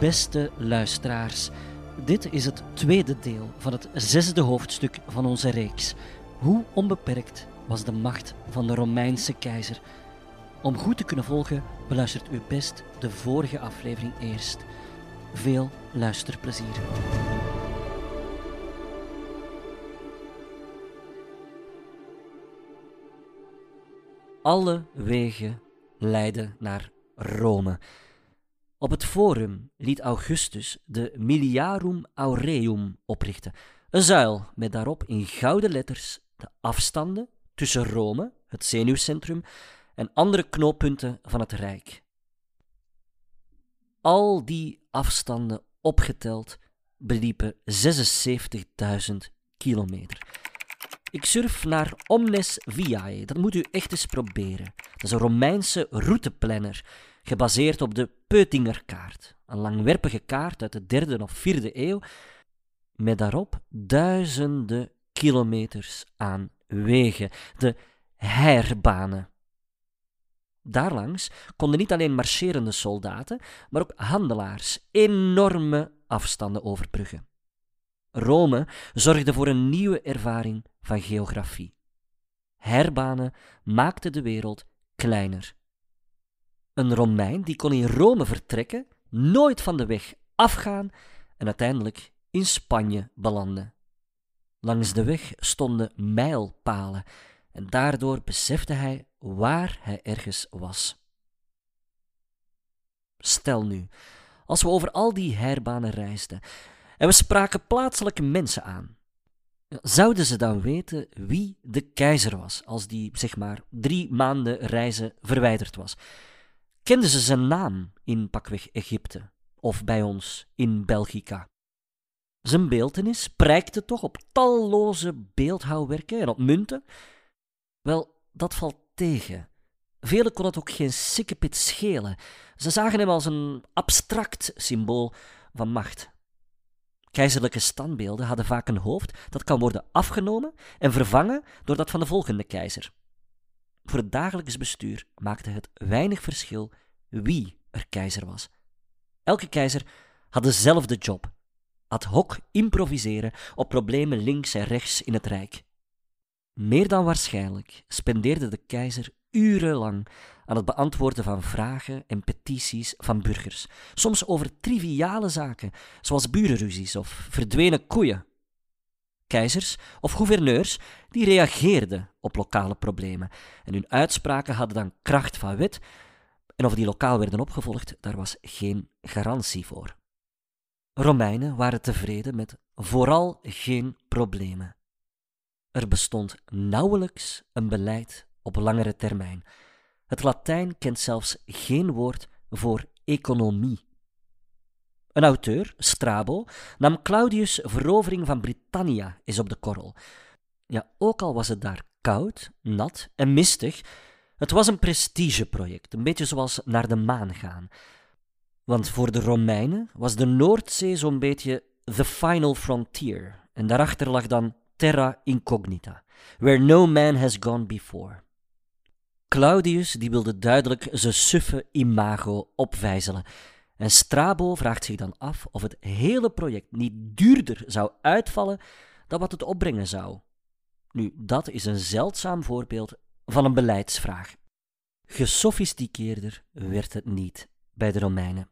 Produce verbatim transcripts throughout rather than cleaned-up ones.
Beste luisteraars, dit is het tweede deel van het zesde hoofdstuk van onze reeks. Hoe onbeperkt was de macht van de Romeinse keizer? Om goed te kunnen volgen, beluistert u best de vorige aflevering eerst. Veel luisterplezier. Alle wegen leiden naar Rome. Op het Forum liet Augustus de Miliarum Aureum oprichten, een zuil met daarop in gouden letters de afstanden tussen Rome, het zenuwcentrum, en andere knooppunten van het Rijk. Al die afstanden opgeteld beliepen zesenzeventigduizend kilometer. Ik surf naar Omnes Viae, dat moet u echt eens proberen. Dat is een Romeinse routeplanner, gebaseerd op de Peutingerkaart, een langwerpige kaart uit de derde of vierde eeuw, met daarop duizenden kilometers aan wegen, de heirbanen. Daarlangs konden niet alleen marcherende soldaten, maar ook handelaars enorme afstanden overbruggen. Rome zorgde voor een nieuwe ervaring van geografie. Heirbanen maakten de wereld kleiner. Een Romein die kon in Rome vertrekken, nooit van de weg afgaan en uiteindelijk in Spanje belanden. Langs de weg stonden mijlpalen en daardoor besefte hij waar hij ergens was. Stel nu, als we over al die heirbanen reisden en we spraken plaatselijke mensen aan, zouden ze dan weten wie de keizer was als die, zeg maar, drie maanden reizen verwijderd was? Kenden ze zijn naam in pakweg Egypte of bij ons in Belgica? Zijn beeltenis prijkte toch op talloze beeldhouwwerken en op munten? Wel, dat valt tegen. Velen kon het ook geen sikkepit schelen. Ze zagen hem als een abstract symbool van macht. Keizerlijke standbeelden hadden vaak een hoofd dat kan worden afgenomen en vervangen door dat van de volgende keizer. Voor het dagelijks bestuur maakte het weinig verschil wie er keizer was. Elke keizer had dezelfde job: ad hoc improviseren op problemen links en rechts in het Rijk. Meer dan waarschijnlijk spendeerde de keizer urenlang aan het beantwoorden van vragen en petities van burgers, soms over triviale zaken, zoals burenruzies of verdwenen koeien. Keizers of gouverneurs die reageerden op lokale problemen en hun uitspraken hadden dan kracht van wet, en of die lokaal werden opgevolgd, daar was geen garantie voor. Romeinen waren tevreden met vooral geen problemen. Er bestond nauwelijks een beleid op langere termijn. Het Latijn kent zelfs geen woord voor economie. Een auteur, Strabo, nam Claudius' verovering van Britannia eens op de korrel. Ja, ook al was het daar koud, nat en mistig, het was een prestigeproject, een beetje zoals naar de maan gaan. Want voor de Romeinen was de Noordzee zo'n beetje the final frontier, en daarachter lag dan terra incognita, where no man has gone before. Claudius die wilde duidelijk zijn suffe imago opvijzelen, en Strabo vraagt zich dan af of het hele project niet duurder zou uitvallen dan wat het opbrengen zou. Nu, dat is een zeldzaam voorbeeld van een beleidsvraag. Gesofisticeerder werd het niet bij de Romeinen.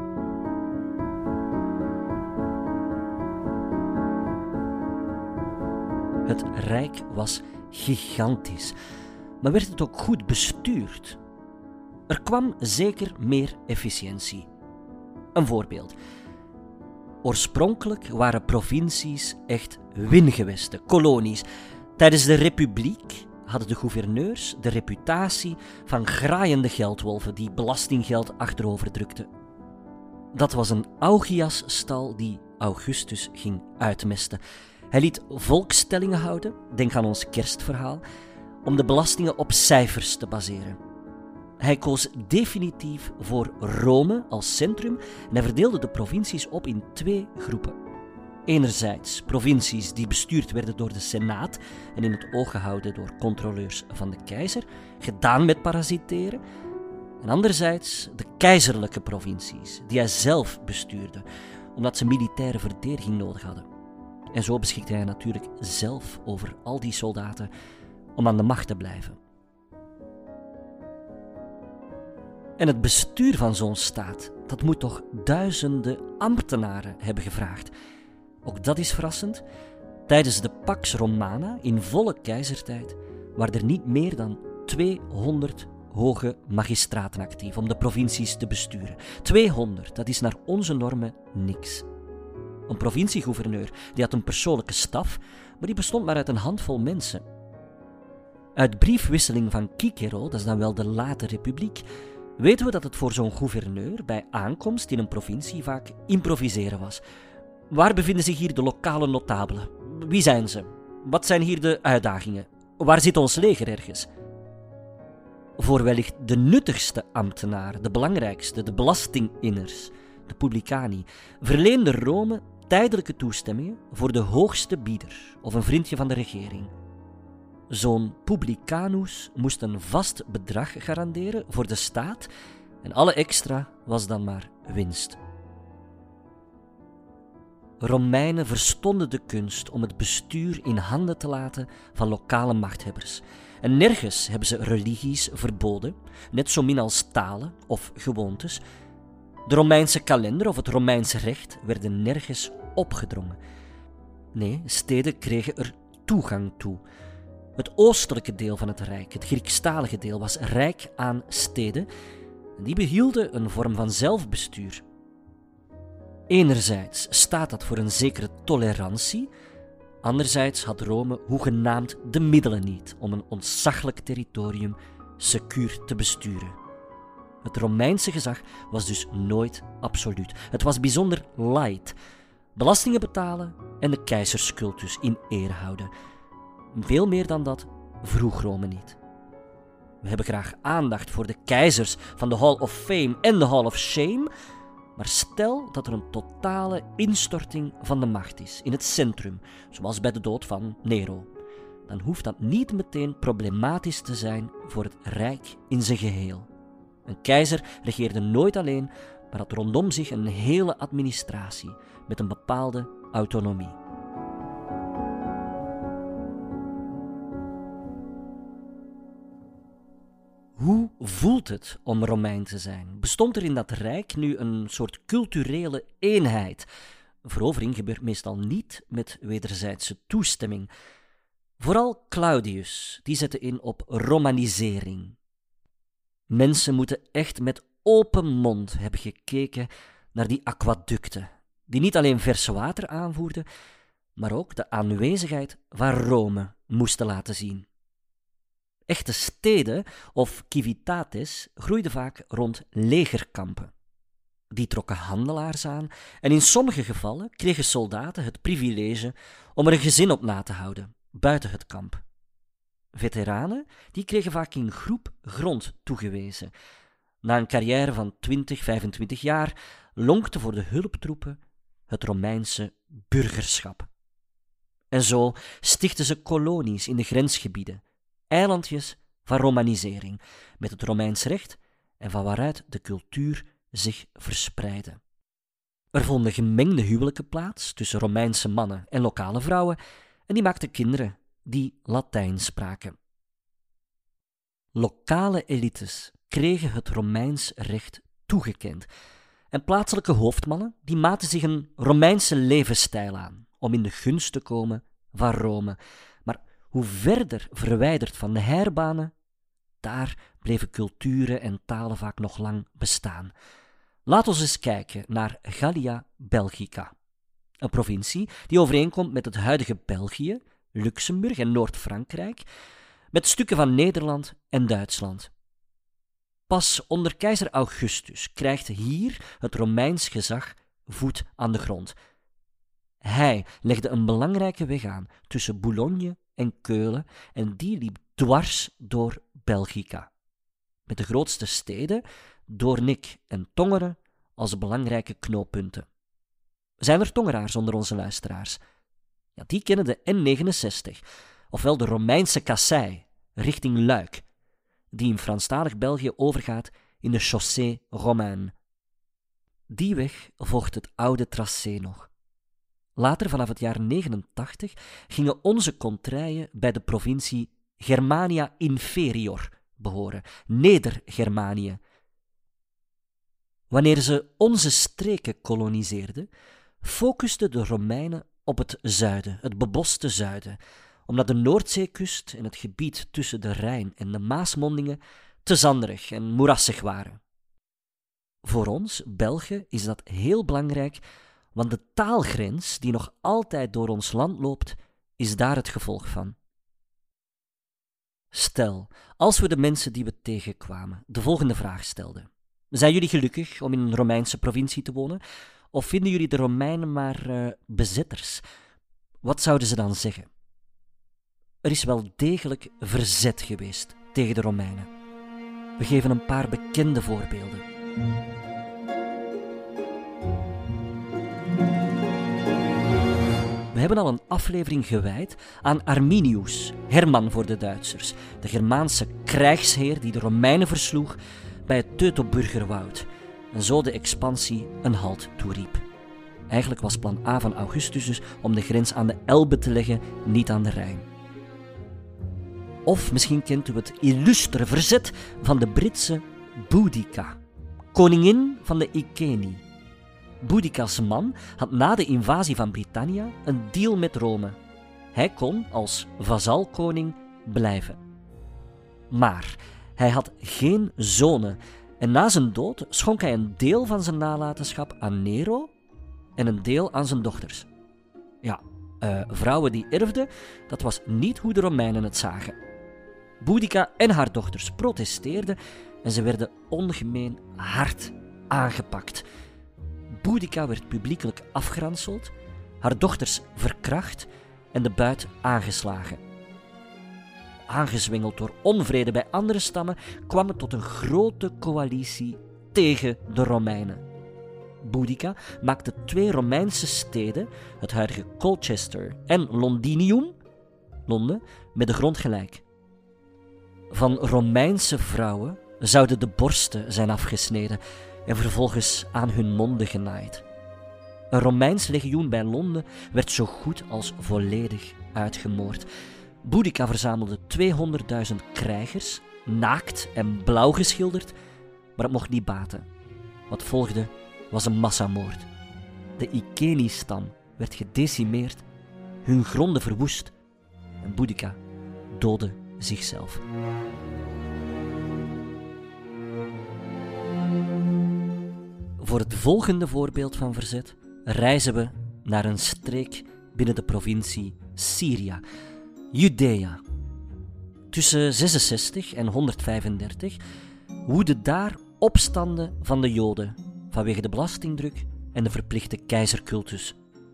Het Rijk was gigantisch, maar werd het ook goed bestuurd? Er kwam zeker meer efficiëntie. Een voorbeeld. Oorspronkelijk waren provincies echt wingewesten, kolonies. Tijdens de Republiek hadden de gouverneurs de reputatie van graaiende geldwolven die belastinggeld achterover drukten. Dat was een Augiasstal die Augustus ging uitmesten. Hij liet volkstellingen houden, denk aan ons kerstverhaal, om de belastingen op cijfers te baseren. Hij koos definitief voor Rome als centrum en hij verdeelde de provincies op in twee groepen. Enerzijds provincies die bestuurd werden door de Senaat en in het oog gehouden door controleurs van de keizer, gedaan met parasiteren. En anderzijds de keizerlijke provincies, die hij zelf bestuurde, omdat ze militaire verdediging nodig hadden. En zo beschikte hij natuurlijk zelf over al die soldaten om aan de macht te blijven. En het bestuur van zo'n staat, dat moet toch duizenden ambtenaren hebben gevraagd. Ook dat is verrassend. Tijdens de Pax Romana, in volle keizertijd, waren er niet meer dan tweehonderd hoge magistraten actief om de provincies te besturen. tweehonderd, dat is naar onze normen niks. Een provinciegouverneur die had een persoonlijke staf, maar die bestond maar uit een handvol mensen. Uit briefwisseling van Cicero, dat is dan wel de late republiek, weten we dat het voor zo'n gouverneur bij aankomst in een provincie vaak improviseren was. Waar bevinden zich hier de lokale notabelen? Wie zijn ze? Wat zijn hier de uitdagingen? Waar zit ons leger ergens? Voor wellicht de nuttigste ambtenaren, de belangrijkste, de belastinginners, de publicani, verleende Rome tijdelijke toestemmingen voor de hoogste bieder of een vriendje van de regering. Zo'n publicanus moest een vast bedrag garanderen voor de staat en alle extra was dan maar winst. Romeinen verstonden de kunst om het bestuur in handen te laten van lokale machthebbers. En nergens hebben ze religies verboden, net zo min als talen of gewoontes. De Romeinse kalender of het Romeinse recht werden nergens opgedrongen. Nee, steden kregen er toegang toe. Het oostelijke deel van het rijk, het Griekstalige deel, was rijk aan steden en die behielden een vorm van zelfbestuur. Enerzijds staat dat voor een zekere tolerantie, anderzijds had Rome hoegenaamd de middelen niet om een ontzaglijk territorium secuur te besturen. Het Romeinse gezag was dus nooit absoluut. Het was bijzonder light. Belastingen betalen en de keizerscultus in ere houden. Veel meer dan dat vroeg Rome niet. We hebben graag aandacht voor de keizers van de Hall of Fame en de Hall of Shame, maar stel dat er een totale instorting van de macht is in het centrum, zoals bij de dood van Nero, dan hoeft dat niet meteen problematisch te zijn voor het rijk in zijn geheel. Een keizer regeerde nooit alleen, maar had rondom zich een hele administratie met een bepaalde autonomie. Hoe voelt het om Romein te zijn? Bestond er in dat rijk nu een soort culturele eenheid? Verovering gebeurt meestal niet met wederzijdse toestemming. Vooral Claudius, die zette in op romanisering. Mensen moeten echt met open mond hebben gekeken naar die aquaducten, die niet alleen vers water aanvoerden, maar ook de aanwezigheid van Rome moesten laten zien. Echte steden, of civitates, groeiden vaak rond legerkampen. Die trokken handelaars aan en in sommige gevallen kregen soldaten het privilege om er een gezin op na te houden, buiten het kamp. Veteranen die kregen vaak in groep grond toegewezen. Na een carrière van twintig, vijfentwintig jaar lonkte voor de hulptroepen het Romeinse burgerschap. En zo stichtten ze kolonies in de grensgebieden, eilandjes van romanisering, met het Romeins recht en van waaruit de cultuur zich verspreidde. Er vonden gemengde huwelijken plaats tussen Romeinse mannen en lokale vrouwen en die maakten kinderen die Latijn spraken. Lokale elites kregen het Romeins recht toegekend en plaatselijke hoofdmannen die maten zich een Romeinse levensstijl aan om in de gunst te komen van Rome. Maar hoe verder verwijderd van de heirbanen, daar bleven culturen en talen vaak nog lang bestaan. Laat ons eens kijken naar Gallia Belgica, een provincie die overeenkomt met het huidige België, Luxemburg en Noord-Frankrijk, met stukken van Nederland en Duitsland. Pas onder keizer Augustus krijgt hier het Romeins gezag voet aan de grond. Hij legde een belangrijke weg aan tussen Boulogne en Keulen en die liep dwars door Belgica, met de grootste steden, Doornik en Tongeren, als belangrijke knooppunten. Zijn er Tongeraars onder onze luisteraars? Ja, die kennen de N negenenzestig, ofwel de Romeinse kassei, richting Luik, die in Franstalig België overgaat in de Chaussée Romaine. Die weg volgt het oude tracé nog. Later, vanaf het jaar negenentachtig, gingen onze contraien bij de provincie Germania Inferior behoren, Neder-Germanië. Wanneer ze onze streken koloniseerden, focusten de Romeinen op het zuiden, het beboste zuiden, omdat de Noordzeekust en het gebied tussen de Rijn en de Maasmondingen te zanderig en moerassig waren. Voor ons, Belgen, is dat heel belangrijk, want de taalgrens die nog altijd door ons land loopt, is daar het gevolg van. Stel, als we de mensen die we tegenkwamen de volgende vraag stelden. Zijn jullie gelukkig om in een Romeinse provincie te wonen? Of vinden jullie de Romeinen maar uh, bezetters? Wat zouden ze dan zeggen? Er is wel degelijk verzet geweest tegen de Romeinen. We geven een paar bekende voorbeelden. We hebben al een aflevering gewijd aan Arminius, Herman voor de Duitsers, de Germaanse krijgsheer die de Romeinen versloeg bij het Teutoburgerwoud en zo de expansie een halt toeriep. Eigenlijk was plan A van Augustus dus om de grens aan de Elbe te leggen, niet aan de Rijn. Of misschien kent u het illustere verzet van de Britse Boudica, koningin van de Iceni. Boudica's man had na de invasie van Britannia een deal met Rome. Hij kon als vazalkoning blijven. Maar hij had geen zonen en na zijn dood schonk hij een deel van zijn nalatenschap aan Nero en een deel aan zijn dochters. Ja, uh, vrouwen die erfden, dat was niet hoe de Romeinen het zagen. Boudica en haar dochters protesteerden en ze werden ongemeen hard aangepakt. Boudica werd publiekelijk afgeranseld, haar dochters verkracht en de buit aangeslagen. Aangezwengeld door onvrede bij andere stammen kwam het tot een grote coalitie tegen de Romeinen. Boudica maakte twee Romeinse steden, het huidige Colchester en Londinium, Londen, met de grond gelijk. Van Romeinse vrouwen zouden de borsten zijn afgesneden en vervolgens aan hun monden genaaid. Een Romeins legioen bij Londen werd zo goed als volledig uitgemoord. Boudica verzamelde tweehonderdduizend krijgers, naakt en blauw geschilderd, maar het mocht niet baten. Wat volgde was een massamoord. De Iceni-stam werd gedecimeerd, hun gronden verwoest en Boudica doodde zichzelf. Voor het volgende voorbeeld van verzet reizen we naar een streek binnen de provincie Syria, Judea. Tussen zesenzestig en honderdvijfendertig woedden daar opstanden van de Joden vanwege de belastingdruk en de verplichte keizercultus.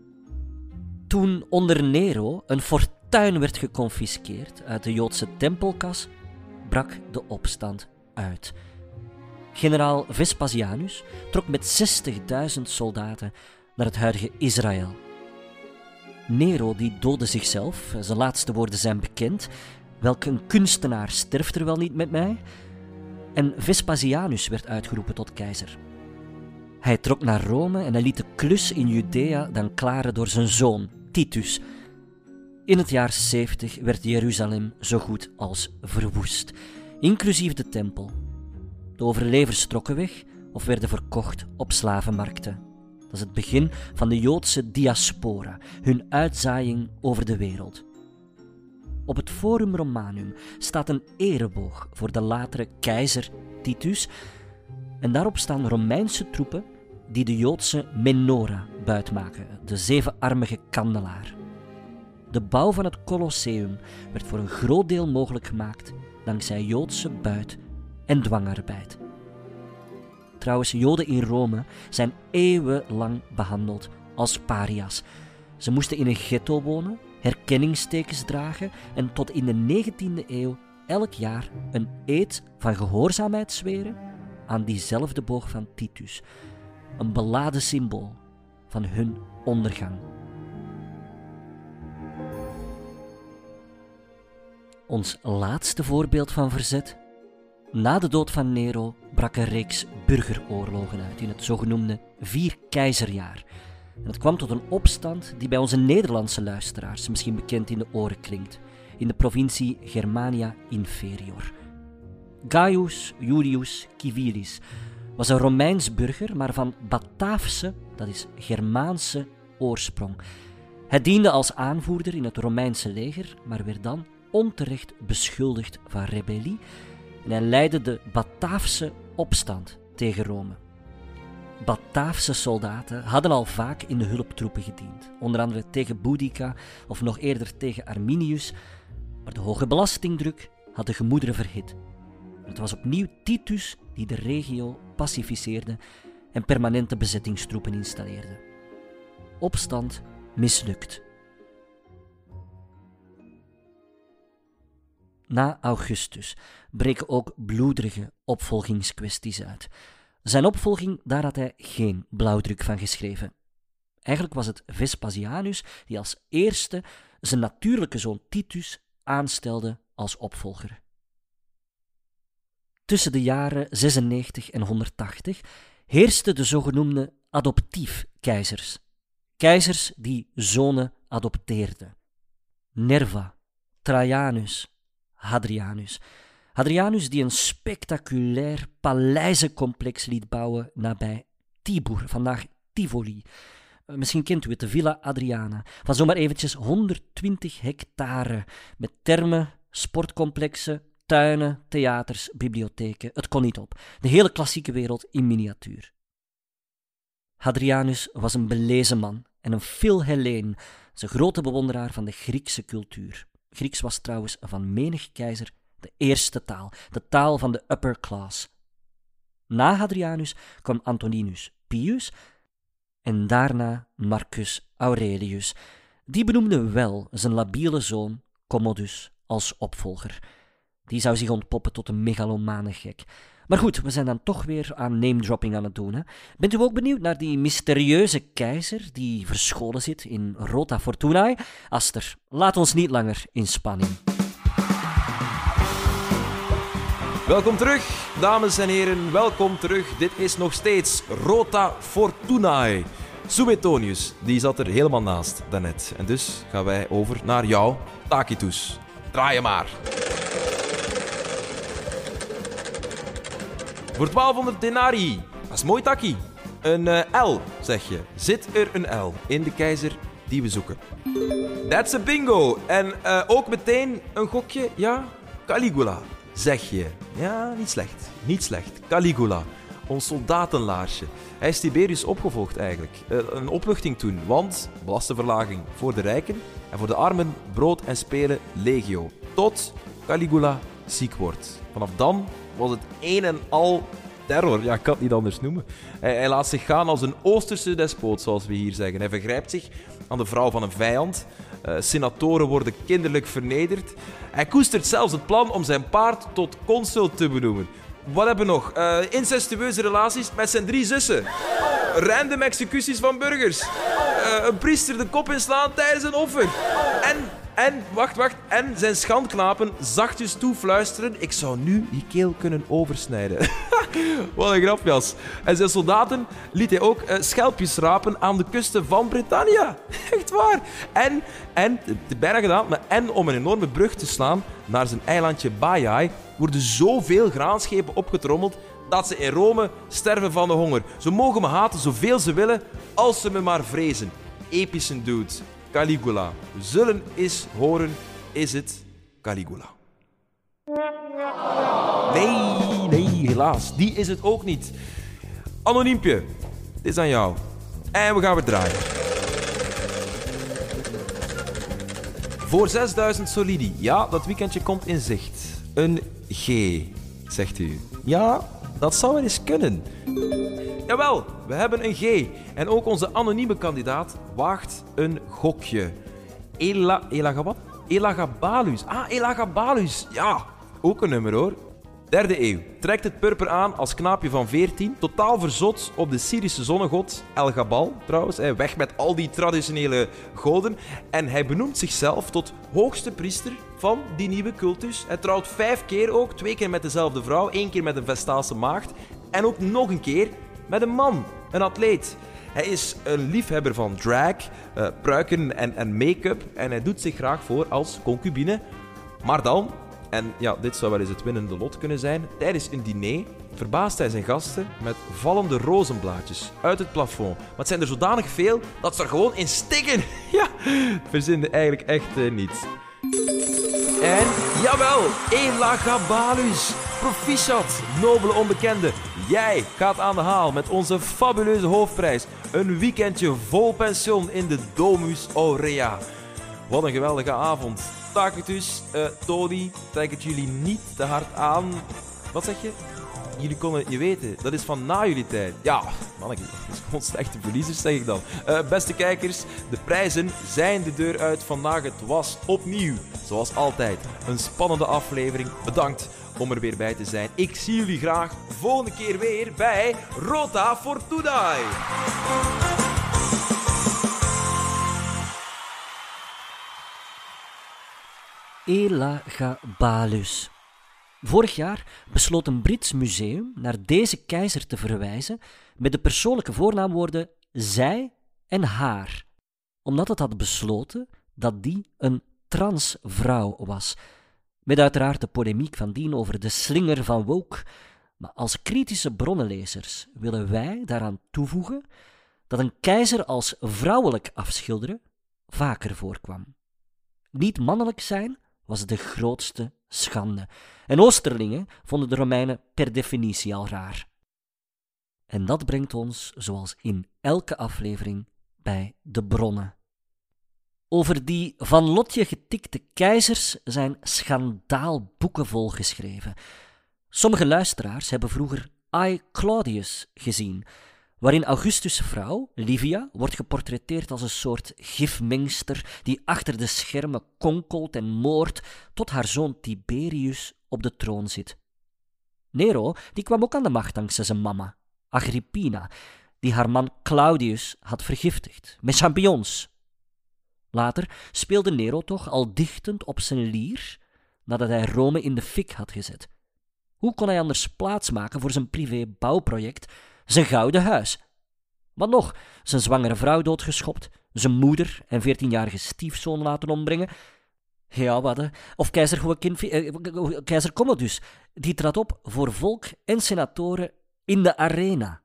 Toen onder Nero een fortuin werd geconfiskeerd uit de Joodse tempelkas, brak de opstand uit. Generaal Vespasianus trok met zestigduizend soldaten naar het huidige Israël. Nero die doodde zichzelf, zijn laatste woorden zijn bekend. Welk een kunstenaar sterft er wel niet met mij? En Vespasianus werd uitgeroepen tot keizer. Hij trok naar Rome en hij liet de klus in Judea dan klaren door zijn zoon, Titus. In het jaar zeventig werd Jeruzalem zo goed als verwoest, inclusief de tempel. De overlevers trokken weg of werden verkocht op slavenmarkten. Dat is het begin van de Joodse diaspora, hun uitzaaiing over de wereld. Op het Forum Romanum staat een ereboog voor de latere keizer Titus en daarop staan Romeinse troepen die de Joodse menorah buitmaken, de zevenarmige kandelaar. De bouw van het Colosseum werd voor een groot deel mogelijk gemaakt dankzij Joodse buit en dwangarbeid. Trouwens, Joden in Rome zijn eeuwenlang behandeld als paria's. Ze moesten in een ghetto wonen, herkenningstekens dragen en tot in de negentiende eeuw elk jaar een eed van gehoorzaamheid zweren aan diezelfde boog van Titus, een beladen symbool van hun ondergang. Ons laatste voorbeeld van verzet Na de dood van Nero brak een reeks burgeroorlogen uit in het zogenoemde Vier-Keizerjaar. En het kwam tot een opstand die bij onze Nederlandse luisteraars misschien bekend in de oren klinkt, in de provincie Germania Inferior. Gaius Iulius Civilis was een Romeins burger, maar van Bataafse, dat is Germaanse, oorsprong. Hij diende als aanvoerder in het Romeinse leger, maar werd dan onterecht beschuldigd van rebellie en hij leidde de Bataafse opstand tegen Rome. Bataafse soldaten hadden al vaak in de hulptroepen gediend, onder andere tegen Boudica of nog eerder tegen Arminius, maar de hoge belastingdruk had de gemoederen verhit. Het was opnieuw Titus die de regio pacificeerde en permanente bezettingstroepen installeerde. Opstand mislukt. Na Augustus breken ook bloederige opvolgingskwesties uit. Zijn opvolging, daar had hij geen blauwdruk van geschreven. Eigenlijk was het Vespasianus die als eerste zijn natuurlijke zoon Titus aanstelde als opvolger. Tussen de jaren zesennegentig en honderdtachtig heersten de zogenoemde adoptiefkeizers. Keizers die zonen adopteerden. Nerva, Trajanus, Hadrianus. Hadrianus die een spectaculair paleizencomplex liet bouwen nabij Tibur, vandaag Tivoli. Misschien kent u het, de Villa Adriana, van zomaar eventjes honderdtwintig hectare, met thermen, sportcomplexen, tuinen, theaters, bibliotheken. Het kon niet op. De hele klassieke wereld in miniatuur. Hadrianus was een belezen man en een Philhelleen, zijn grote bewonderaar van de Griekse cultuur. Grieks was trouwens van menig keizer de eerste taal, de taal van de upper class. Na Hadrianus kwam Antoninus Pius en daarna Marcus Aurelius. Die benoemde wel zijn labiele zoon Commodus als opvolger. Die zou zich ontpoppen tot een megalomane gek. Maar goed, we zijn dan toch weer aan name-dropping aan het doen. Hè? Bent u ook benieuwd naar die mysterieuze keizer die verscholen zit in Rota Fortunae? Aster, laat ons niet langer in spanning. Welkom terug, dames en heren. Welkom terug. Dit is nog steeds Rota Fortunae. Suetonius, die zat er helemaal naast daarnet. En dus gaan wij over naar jou, Tacitus. Draai je maar. Voor twaalfhonderd denarii. Dat is mooi, Taki. Een uh, L, zeg je. Zit er een L in de keizer die we zoeken? That's a bingo. En uh, ook meteen een gokje, ja? Caligula, zeg je. Ja, niet slecht. Niet slecht. Caligula. Ons soldatenlaarsje. Hij is Tiberius opgevolgd eigenlijk. Uh, een opluchting toen, want belastingverlaging voor de rijken en voor de armen brood en spelen legio. Tot Caligula ziek wordt. Vanaf dan was het een en al terror. Ja, ik kan het niet anders noemen. Hij, hij laat zich gaan als een Oosterse despoot, zoals we hier zeggen. Hij vergrijpt zich aan de vrouw van een vijand. Uh, senatoren worden kinderlijk vernederd. Hij koestert zelfs het plan om zijn paard tot consul te benoemen. Wat hebben we nog? Uh, incestueuze relaties met zijn drie zussen. Random executies van burgers. Uh, een priester de kop inslaan tijdens een offer. En... En, wacht, wacht, en zijn schandknapen zachtjes toefluisteren. Ik zou nu die keel kunnen oversnijden. Wat een grapjas. En zijn soldaten liet hij ook uh, schelpjes rapen aan de kusten van Britannia. Echt waar. En, en, het is bijna gedaan, maar en om een enorme brug te slaan naar zijn eilandje Baiae, worden zoveel graanschepen opgetrommeld dat ze in Rome sterven van de honger. Ze mogen me haten zoveel ze willen, als ze me maar vrezen. Epische dude. Caligula. We zullen eens horen, is het Caligula? Nee, nee, helaas. Die is het ook niet. Anoniempje, dit is aan jou. En we gaan weer draaien. Voor zesduizend solidi. Ja, dat weekendje komt in zicht. Een G, zegt u. Ja, dat zou wel eens kunnen. Jawel, we hebben een G. En ook onze anonieme kandidaat waagt een gokje. Ela... Elagabat? Elagabalus. Ah, Elagabalus. Ja, ook een nummer hoor. Derde eeuw. Trekt het purper aan als knaapje van veertien, totaal verzot op de Syrische zonnegod El-Gabal, trouwens. Weg met al die traditionele goden. En hij benoemt zichzelf tot hoogste priester van die nieuwe cultus. Hij trouwt vijf keer ook, twee keer met dezelfde vrouw, één keer met een Vestaalse maagd en ook nog een keer met een man, een atleet. Hij is een liefhebber van drag, uh, pruiken en, en make-up en hij doet zich graag voor als concubine. Maar dan, en ja, dit zou wel eens het winnende lot kunnen zijn, tijdens een diner verbaast hij zijn gasten met vallende rozenblaadjes uit het plafond. Maar het zijn er zodanig veel dat ze er gewoon in stikken. Ja, verzinde eigenlijk echt uh, niet. En jawel, Elagabalus, proficiat, nobele onbekende. Jij gaat aan de haal met onze fabuleuze hoofdprijs. Een weekendje vol pension in de Domus Aurea. Wat een geweldige avond. Tacitus, uh, Tony, trek het jullie niet te hard aan. Wat zeg je? Jullie konden je weten, dat is van na jullie tijd. Ja, manneke, dat is gewoon slechte verliezers, zeg ik dan. Uh, beste kijkers, de prijzen zijn de deur uit vandaag. Het was opnieuw, zoals altijd, een spannende aflevering. Bedankt om er weer bij te zijn. Ik zie jullie graag volgende keer weer bij Rota Fortunae. Elagabalus. Vorig jaar besloot een Brits museum naar deze keizer te verwijzen met de persoonlijke voornaamwoorden zij en haar, omdat het had besloten dat die een transvrouw was. Met uiteraard de polemiek van dien over de slinger van woke. Maar als kritische bronnenlezers willen wij daaraan toevoegen dat een keizer als vrouwelijk afschilderen vaker voorkwam. Niet mannelijk zijn was de grootste schande. En Oosterlingen vonden de Romeinen per definitie al raar. En dat brengt ons, zoals in elke aflevering, bij de bronnen. Over die van lotje getikte keizers zijn schandaalboeken volgeschreven. Sommige luisteraars hebben vroeger I, Claudius gezien, waarin Augustus' vrouw, Livia, wordt geportretteerd als een soort gifmengster die achter de schermen konkelt en moordt tot haar zoon Tiberius op de troon zit. Nero die kwam ook aan de macht dankzij zijn mama, Agrippina, die haar man Claudius had vergiftigd met champignons. Later speelde Nero toch al dichtend op zijn lier nadat hij Rome in de fik had gezet. Hoe kon hij anders plaatsmaken voor zijn privé bouwproject, zijn gouden huis? Wat nog, zijn zwangere vrouw doodgeschopt, zijn moeder en veertienjarige stiefzoon laten ombrengen. Ja, wat, of keizer, Joachim, eh, keizer Commodus, die trad op voor volk en senatoren in de arena.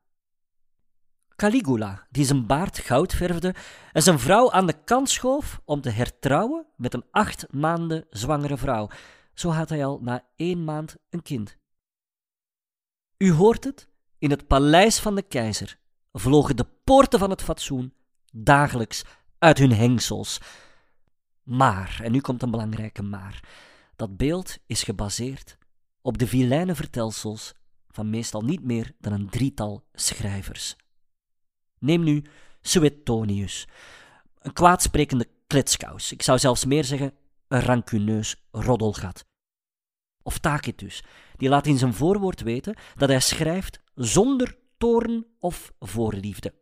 Caligula, die zijn baard goud verfde en zijn vrouw aan de kant schoof om te hertrouwen met een acht maanden zwangere vrouw. Zo had hij al na één maand een kind. U hoort het, in het paleis van de keizer vlogen de poorten van het fatsoen dagelijks uit hun hengsels. Maar, en nu komt een belangrijke maar, dat beeld is gebaseerd op de vilijne vertelsels van meestal niet meer dan een drietal schrijvers. Neem nu Suetonius, een kwaadsprekende kletskous, ik zou zelfs meer zeggen een rancuneus roddelgat. Of Tacitus, die laat in zijn voorwoord weten dat hij schrijft zonder toorn of voorliefde.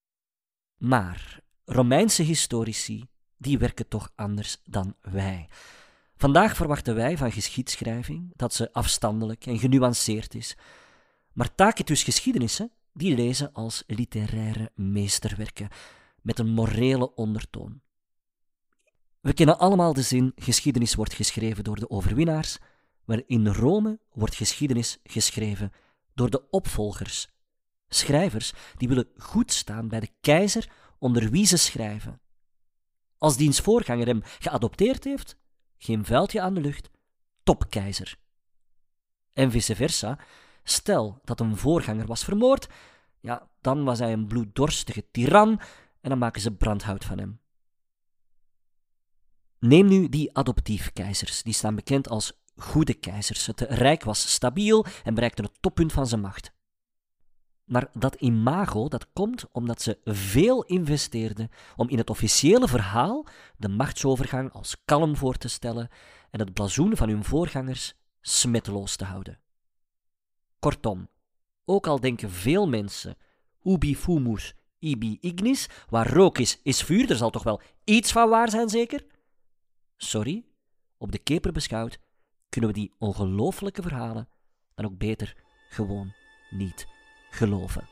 Maar Romeinse historici, die werken toch anders dan wij. Vandaag verwachten wij van geschiedschrijving dat ze afstandelijk en genuanceerd is. Maar Tacitus' geschiedenissen, die lezen als literaire meesterwerken, met een morele ondertoon. We kennen allemaal de zin, geschiedenis wordt geschreven door de overwinnaars, maar in Rome wordt geschiedenis geschreven door de opvolgers. Schrijvers die willen goed staan bij de keizer onder wie ze schrijven. Als diens voorganger hem geadopteerd heeft, geen vuiltje aan de lucht, topkeizer. En vice versa, stel dat een voorganger was vermoord, ja, dan was hij een bloeddorstige tiran en dan maken ze brandhout van hem. Neem nu die adoptiefkeizers, die staan bekend als goede keizers. Het rijk was stabiel en bereikte het toppunt van zijn macht. Maar dat imago, dat komt omdat ze veel investeerden om in het officiële verhaal de machtsovergang als kalm voor te stellen en het blazoen van hun voorgangers smetteloos te houden. Kortom, ook al denken veel mensen ubi fumus, ibi ignis, waar rook is, is vuur, er zal toch wel iets van waar zijn, zeker? Sorry, op de keper beschouwd kunnen we die ongelooflijke verhalen dan ook beter gewoon niet geloven.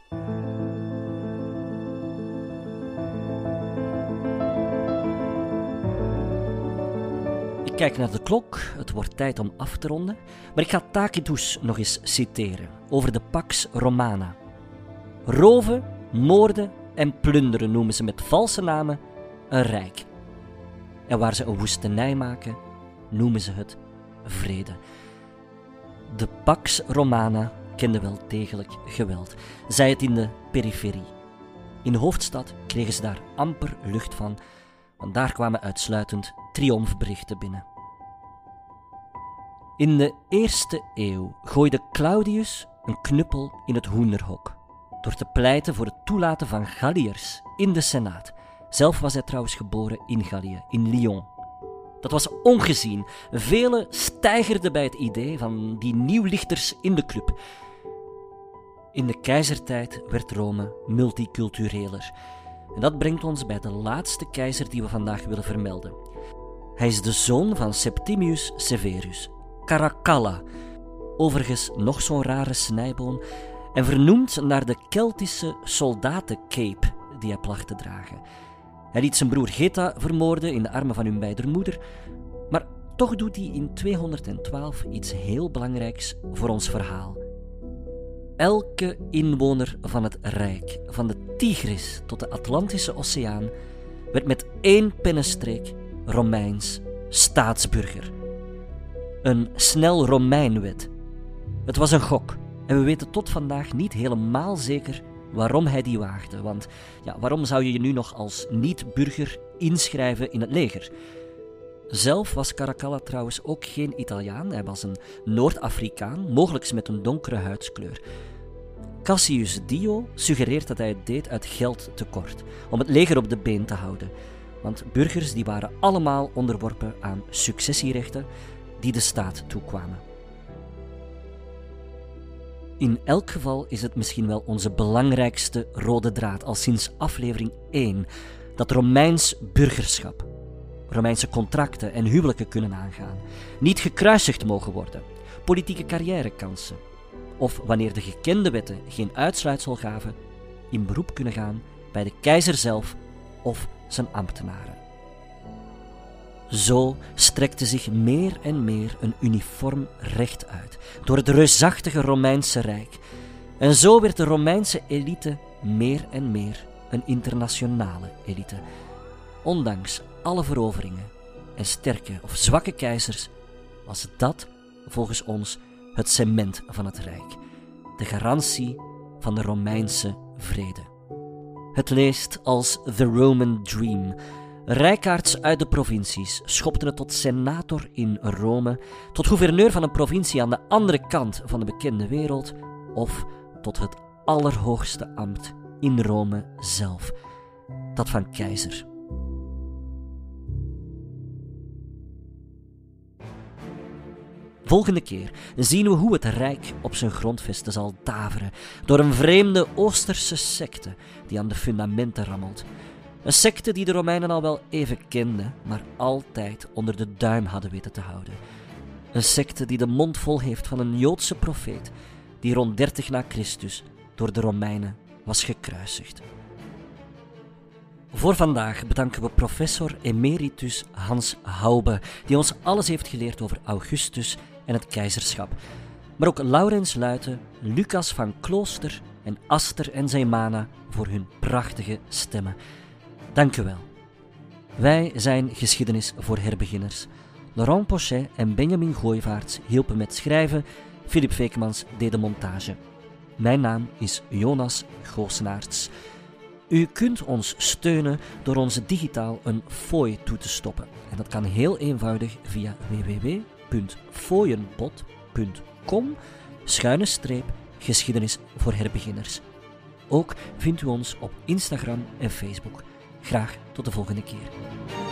Ik kijk naar de klok, het wordt tijd om af te ronden, maar ik ga Tacitus nog eens citeren over de Pax Romana. Roven, moorden en plunderen noemen ze met valse namen een rijk. En waar ze een woestenij maken, noemen ze het vrede. De Pax Romana kende wel degelijk geweld, zij het in de periferie. In de hoofdstad kregen ze daar amper lucht van, want daar kwamen uitsluitend triomfberichten binnen. In de eerste eeuw gooide Claudius een knuppel in het hoenderhok door te pleiten voor het toelaten van Galliërs in de Senaat. Zelf was hij trouwens geboren in Gallië, in Lyon. Dat was ongezien. Velen steigerden bij het idee van die nieuwlichters in de club. In de keizertijd werd Rome multicultureler. En dat brengt ons bij de laatste keizer die we vandaag willen vermelden. Hij is de zoon van Septimius Severus, Caracalla, overigens nog zo'n rare snijboom, en vernoemd naar de Keltische soldatencape die hij placht te dragen. Hij liet zijn broer Geta vermoorden in de armen van hun beider moeder, maar toch doet hij in tweehonderdtwaalf iets heel belangrijks voor ons verhaal. Elke inwoner van het Rijk, van de Tigris tot de Atlantische Oceaan, werd met één pennenstreek Romeins staatsburger. Een snel Romeinwet. Het was een gok en we weten tot vandaag niet helemaal zeker waarom hij die waagde. Want ja, waarom zou je je nu nog als niet-burger inschrijven in het leger? Zelf was Caracalla trouwens ook geen Italiaan. Hij was een Noord-Afrikaan, mogelijk met een donkere huidskleur. Cassius Dio suggereert dat hij het deed uit geldtekort, om het leger op de been te houden. Want burgers die waren allemaal onderworpen aan successierechten die de staat toekwamen. In elk geval is het misschien wel onze belangrijkste rode draad al sinds aflevering één, dat Romeins burgerschap, Romeinse contracten en huwelijken kunnen aangaan, niet gekruisigd mogen worden, politieke carrièrekansen, of wanneer de gekende wetten geen uitsluitsel gaven, in beroep kunnen gaan bij de keizer zelf of zijn ambtenaren. Zo strekte zich meer en meer een uniform recht uit door het reusachtige Romeinse Rijk. En zo werd de Romeinse elite meer en meer een internationale elite. Ondanks alle veroveringen en sterke of zwakke keizers was dat volgens ons het cement van het Rijk, de garantie van de Romeinse vrede. Het leest als The Roman Dream. Rijkaards uit de provincies schopten het tot senator in Rome, tot gouverneur van een provincie aan de andere kant van de bekende wereld, of tot het allerhoogste ambt in Rome zelf, dat van keizer. Volgende keer zien we hoe het Rijk op zijn grondvesten zal daveren door een vreemde Oosterse secte die aan de fundamenten rammelt. Een secte die de Romeinen al wel even kenden, maar altijd onder de duim hadden weten te houden. Een secte die de mond vol heeft van een Joodse profeet die rond dertig na Christus door de Romeinen was gekruisigd. Voor vandaag bedanken we professor emeritus Hans Haube, die ons alles heeft geleerd over Augustus en het keizerschap. Maar ook Laurens Luiten, Lucas van Klooster en Aster en Zeymana voor hun prachtige stemmen. Dank u wel. Wij zijn Geschiedenis voor herbeginners. Laurent Pochet en Benjamin Gooivaerts hielpen met schrijven, Philip Veekmans deed de montage. Mijn naam is Jonas Goosenaerts. U kunt ons steunen door ons digitaal een fooi toe te stoppen. En dat kan heel eenvoudig via w w w punt fooienpot punt com schuine streep geschiedenis voor herbeginners. Ook vindt u ons op Instagram en Facebook. Graag tot de volgende keer.